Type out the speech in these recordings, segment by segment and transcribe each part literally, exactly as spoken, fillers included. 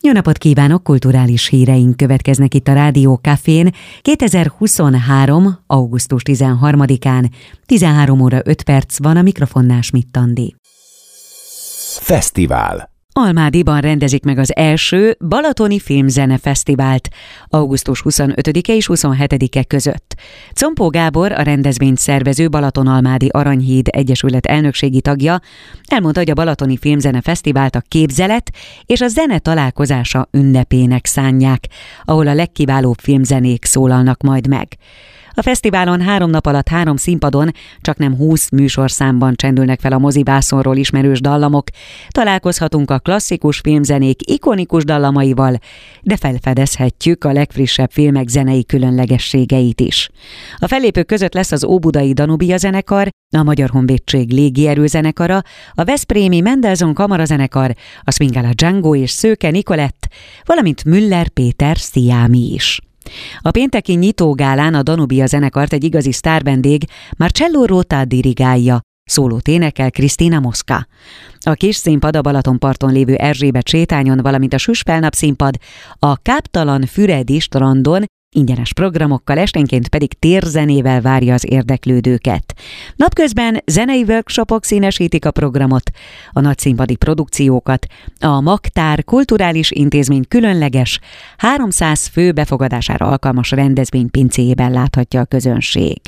Jó napot kívánok, kulturális híreink következnek itt a Rádió Cafén kétezer-huszonhárom. augusztus tizenharmadikán, tizenhárom óra öt perc van, a mikrofonnál Schmidt Andi. Fesztivál. Almádiban rendezik meg az első Balatoni Filmzene Fesztivált augusztus huszonötödike és huszonhetedike között. Compó Gábor, a rendezvényt szervező Balatonalmádi Aranyhíd Egyesület elnökségi tagja elmondta, hogy a Balatoni Filmzene Fesztivált a képzelet és a zene találkozása ünnepének szánják, ahol a legkiválóbb filmzenék szólalnak majd meg. A fesztiválon három nap alatt három színpadon csaknem húsz műsorszámban csendülnek fel a mozivászonról ismerős dallamok, találkozhatunk a klasszikus filmzenék ikonikus dallamaival, de felfedezhetjük a legfrissebb filmek zenei különlegességeit is. A fellépők között lesz az óbudai Danubia zenekar, a Magyar Honvédség légierőzenekara, a veszprémi Mendelssohn kamarazenekar, a Swingala Django és Szőke Nikolett, valamint Müller Péter Sziámi is. A pénteki nyitógálán a Danubia zenekart egy igazi sztárvendég Marcello Rota dirigálja, szólót énekel Krisztina Mosca. A kis színpad a Balatonparton lévő Erzsébet sétányon, valamint a Süspelnap színpad a káptalan Füredi strandon ingyenes programokkal, esténként pedig térzenével várja az érdeklődőket. Napközben zenei workshopok színesítik a programot, a nagyszínpadi produkciókat, a Magtár kulturális intézmény különleges, háromszáz fő befogadására alkalmas rendezvény pincéjében láthatja a közönség.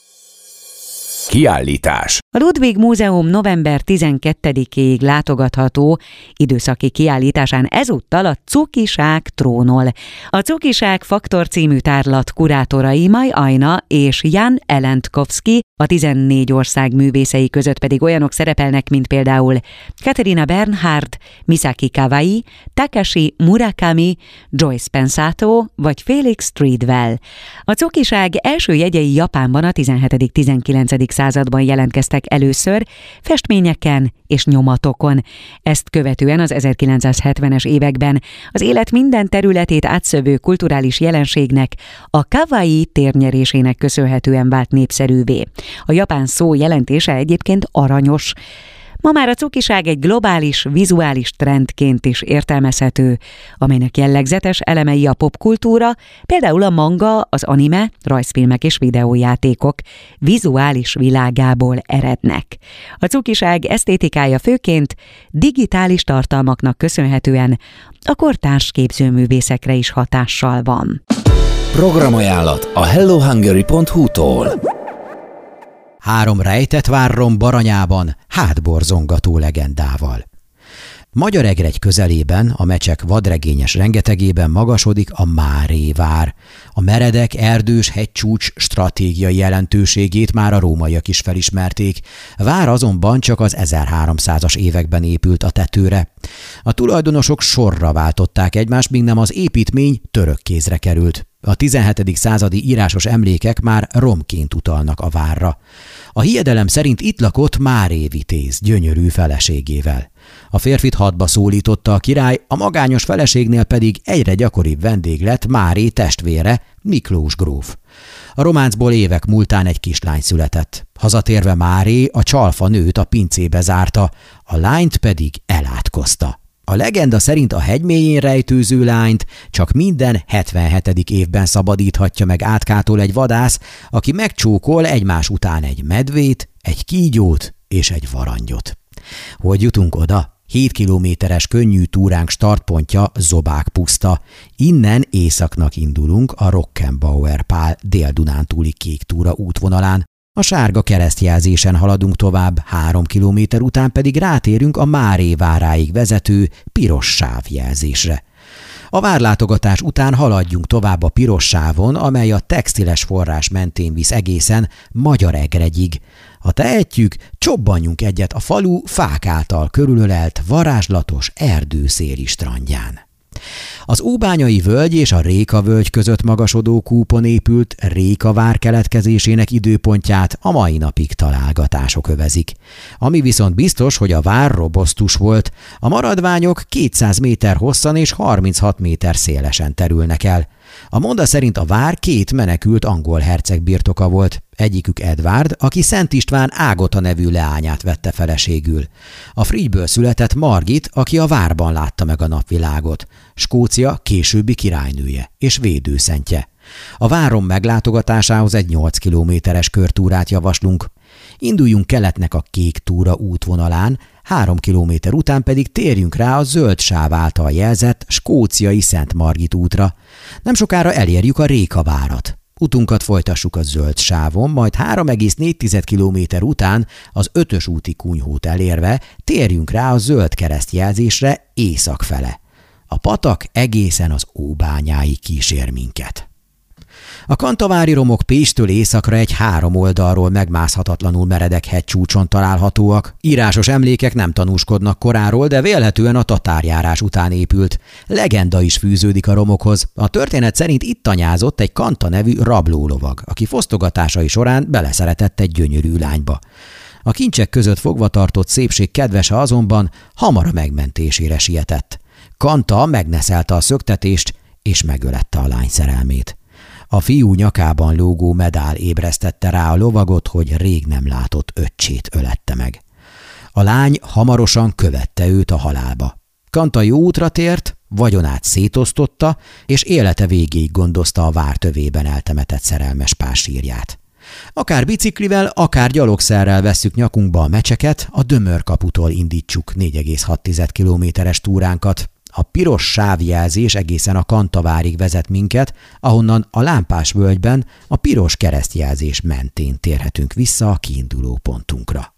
Kiállítás. A Ludwig Múzeum november tizenkettedikéig látogatható időszaki kiállításán ezúttal a Cukiság trónol. A Cukiság Faktor című tárlat kurátorai Maj Ajna és Jan Elentkovszki, a tizennégy ország művészei között pedig olyanok szerepelnek, mint például Katerina Bernhard, Misaki Kawai, Takashi Murakami, Joyce Pensato vagy Felix Treadwell. A Cukiság első jegyei Japánban a tizenhetedik-tizenkilencedik században jelentkeztek először, festményeken és nyomatokon. Ezt követően az ezerkilencszázhetvenes években az élet minden területét átszövő kulturális jelenségnek, a kawaii térnyerésének köszönhetően vált népszerűvé. A japán szó jelentése egyébként aranyos. Ma már a cukiság egy globális, vizuális trendként is értelmezhető, amelynek jellegzetes elemei a popkultúra, például a manga, az anime, rajzfilmek és videójátékok vizuális világából erednek. A cukiság esztétikája főként digitális tartalmaknak köszönhetően a kortárs képzőművészekre is hatással van. Programajánlat a hello hungary pont hu-tól. Három rejtett várrom Baranyában, hátborzongató legendával. Magyaregregy közelében, a mecsek vadregényes rengetegében magasodik a Máré vár. A meredek, erdős hegycsúcs stratégiai jelentőségét már a rómaiak is felismerték. Vár azonban csak az ezerháromszázas években épült a tetőre. A tulajdonosok sorra váltották egymást, míg nem az építmény török kézre került. A tizenhetedik századi írásos emlékek már romként utalnak a várra. A hiedelem szerint itt lakott Máré vitéz gyönyörű feleségével. A férfit hadba szólította a király, a magányos feleségnél pedig egyre gyakoribb vendég lett Máré testvére, Miklós gróf. A románcból évek múltán egy kislány született. Hazatérve Máré a csalfa nőt a pincébe zárta, a lányt pedig elátkozta. A legenda szerint a hegy mélyén rejtőző lányt csak minden hetvenhetedik évben szabadíthatja meg átkától egy vadász, aki megcsókol egymás után egy medvét, egy kígyót és egy varangyot. Hogy jutunk oda? Hét kilométeres könnyű túránk startpontja Zobák puszta. Innen északnak indulunk a Rockenbauer Pál Dél-Dunántúli kék túra útvonalán. A sárga keresztjelzésen haladunk tovább, három kilométer után pedig rátérünk a Máré váráig vezető piros sávjelzésre. A várlátogatás után haladjunk tovább a piros sávon, amely a textiles forrás mentén visz egészen Magyaregregyig. Ha tehetjük, csobbanjunk egyet a falu fák által körülölelt varázslatos erdőszéli strandján. Az Óbányai völgy és a Réka völgy között magasodó kúpon épült Réka vár keletkezésének időpontját a mai napig találgatások övezik. Ami viszont biztos, hogy a vár robosztus volt, a maradványok kétszáz méter hosszan és harminchat méter szélesen terülnek el. A monda szerint a vár két menekült angol herceg birtoka volt, egyikük Edward, aki Szent István Ágota nevű leányát vette feleségül. A Frigyből született Margit, aki a várban látta meg a napvilágot, Skócia későbbi királynője és védőszentje. A várom meglátogatásához egy nyolc kilométeres körtúrát javaslunk. Induljunk keletnek a Kék túra útvonalán, három kilométer után pedig térjünk rá a zöld sáv által jelzett skóciai Szent Margit útra. Nem sokára elérjük a Rékavárat. Utunkat folytassuk a zöld sávon, majd három egész négy kilométer után az ötös úti kunyhót elérve térjünk rá a zöld keresztjelzésre észak fele. A patak egészen az Óbányáig kísér minket. A kantavári romok Pécstől északra egy három oldalról megmászhatatlanul meredek hegycsúcson találhatóak. Írásos emlékek nem tanúskodnak koráról, de vélhetően a tatárjárás után épült. Legenda is fűződik a romokhoz. A történet szerint itt tanyázott egy Kanta nevű rablólovag, aki fosztogatásai során beleszeretett egy gyönyörű lányba. A kincsek között fogva tartott szépség kedvese azonban hamar a megmentésére sietett. Kanta megneszelte a szöktetést, és megölette a lány szerelmét. A fiú nyakában lógó medál ébresztette rá a lovagot, hogy rég nem látott öccsét ölette meg. A lány hamarosan követte őt a halálba. Kanta jó útra tért, vagyonát szétosztotta, és élete végéig gondozta a vár tövében eltemetett szerelmes pár sírját. Akár biciklivel, akár gyalogszerrel vesszük nyakunkba a mecseket, a Dömör-kaputól indítsuk négy egész hat kilométeres túránkat. A piros sávjelzés egészen a Kantavárig vezet minket, ahonnan a Lámpás völgyben a piros keresztjelzés mentén térhetünk vissza a kiinduló pontunkra.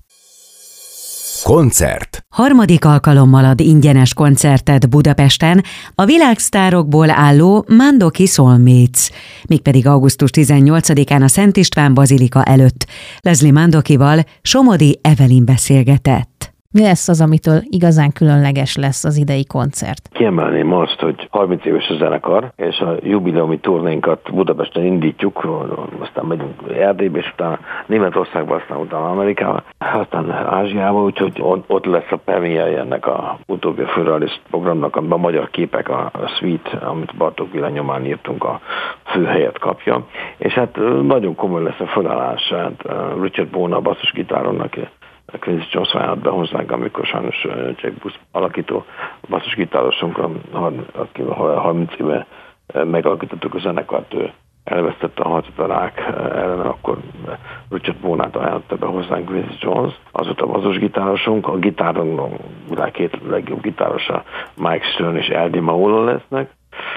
Koncert. Harmadik alkalommal ad ingyenes koncertet Budapesten a világsztárokból álló Mandoki Soulmates, mégpedig augusztus tizennyolcadikán a Szent István bazilika előtt. Leslie Mandokival Somodi Evelyn beszélgetett. Mi lesz az, amitől igazán különleges lesz az idei koncert? Kiemelném azt, hogy harminc éves a zenekar, és a jubileumi turnénkat Budapesten indítjuk, aztán megyünk Erdélybe, és utána Németországba, aztán utána Amerikába, aztán Ázsiába, úgyhogy ott lesz a premierje ennek a utóbbi főrealist programnak, amiben a magyar képek, a suite, amit Bartók Béla nyomán írtunk, a főhelyet kapja. És hát nagyon komoly lesz a felállás, hát Richard Bona basszusgitáron, aki a Quincy Jones ajánlott be hozzánk, amikor sajnos Jack Busz alakító basszusgitárosunk, akivel harminc éve megalakítottuk a zenekart, ő elvesztette a harcot a rák ellen, akkor Richard Bonát ajánlotta be hozzánk Quincy Jones. Az volt a basszusgitárosunk, a gitáron a világ két legjobb gitárosa Mike Stern és Eddie Maolo lesznek.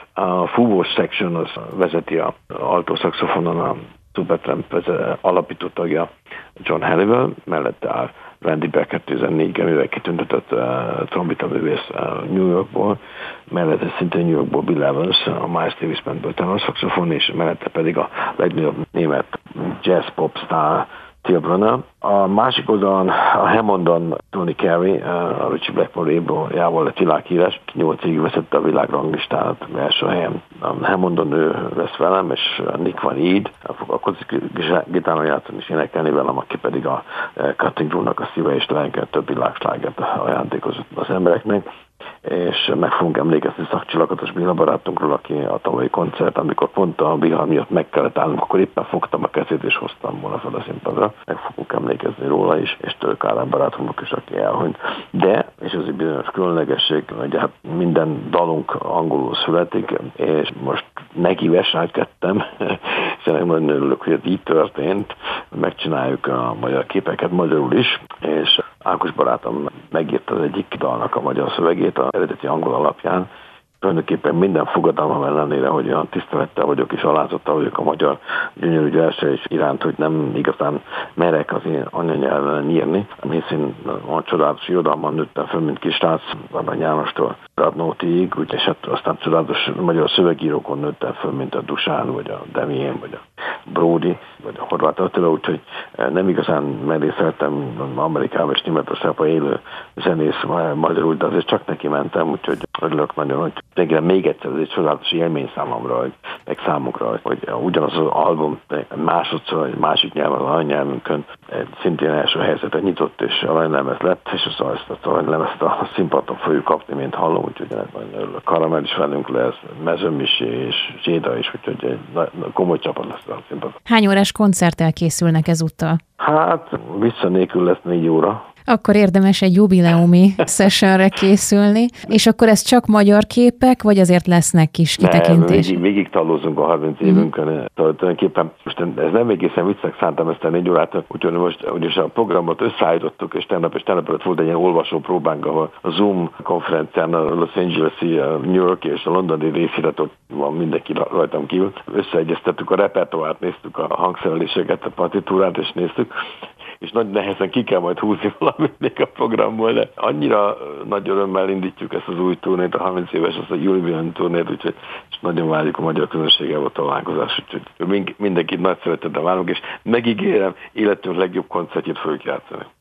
A fúvós section az vezeti a alto szaxofonon a Supertramp alapító tagja John Halliwell, mellette áll Randy Becker tizennégy művel kitüntetett uh, trombita művész uh, New Yorkból, mellette szintén New Yorkból Bill Evans, a Miles Davis Bandből tenorszaxofon, és mellette pedig a legnagyobb német jazz pop sztár Till Brunner. A másik oldalon a Hammondon Tony Carey, a Richie Blackmore labeljából lett világhíres, nyolc évig vezette a világranglistát első helyen. A Hammondon ő lesz velem, és Nick Van Eed fog a gitáron játszani és énekelni velem, aki pedig a Cutting Room-nak a szíve és lelke, több világslágert ajándékozott az embereknek. És meg fogunk emlékezni Szakcsilakatos Béla barátunkról, aki a tavalyi koncert, amikor pont a vihar miatt meg kellett állnunk, akkor éppen fogtam a kezét és hoztam volna fel a színpadra. Meg fogunk emlékezni róla is, és Török Ádám barátunknak is, aki elhunyt. De, és ez egy bizonyos különlegesség, hogy hát minden dalunk angolul születik, és most neki veselkedtem, hiszen nagyon örülök, hogy ez így történt. Megcsináljuk a magyar képeket magyarul is, és Ákos barátom megírta az egyik dalnak a magyar szövegét az eredeti angol alapján. Tulajdonképpen minden fogadalmam ellenére, hogy olyan tisztelettel vagyok és alázattal vagyok a magyar gyönyörű gyerselés iránt, hogy nem igazán merek az én anyanyelven írni, hiszen a csodálatos irodalomban nőttem föl, mint kis srác, Arany Jánostól Radnótiig, és hát aztán csodálatos magyar szövegírókon nőttem föl, mint a Dusán, vagy a Demjén, vagy a Bródi. vagy a Horváth Attila, úgyhogy nem igazán merészeltem Amerikában és Németországban élő zenész magyarul, de azért csak neki mentem, úgyhogy örülök nagyon, hogy végre még egyszer, ez egy csodálatos élmény számomra, hogy, meg számukra, hogy ugyanaz az album másodszor, egy másik nyelven, az anyanyelvünkön szintén első helyzetet nyitott, és aranylemez lett, és az azt a aranylemezt a színpadon fogjuk kapni, mint hallom, úgyhogy ennek nagyon örülök. Karamell is velünk lesz, Mezőmisi és Zséda is, úgyhogy egy komoly csapat lesz a színpadon. Hány órás koncerttel készülnek ezúttal? Hát vissza nélkül lesz négy óra. Akkor érdemes egy jubileumi sessionre készülni, és akkor ez csak magyar képek, vagy azért lesznek kis kitekintés? Végig, végig talózunk a harminc évünkön. Mm. Tulajdonképpen most ez nem egészen viccnek szántam ezt a négy órát, úgyhogy most ugyanis a programot összeállítottuk, és tegnap és tegnap előtt volt egy ilyen olvasó próbánk, ahol a Zoom konferencián a Los Angeles-i, a New York és a londoni részirat, ott van mindenki rajtam kívül. Összeegyeztettük a repertoárt, néztük a hangszereléseket, a partitúrát, és néztük, és nagy nehezen ki kell majd húzni valamit még a programból, de annyira nagy örömmel indítjuk ezt az új turnét, a harminc éves, az a jubileumi turnét, úgyhogy és nagyon várjuk a magyar közönséggel a találkozást, úgyhogy mindenkit nagy szeretettel várunk, és megígérem, életünk legjobb koncertjét fogjuk játszani.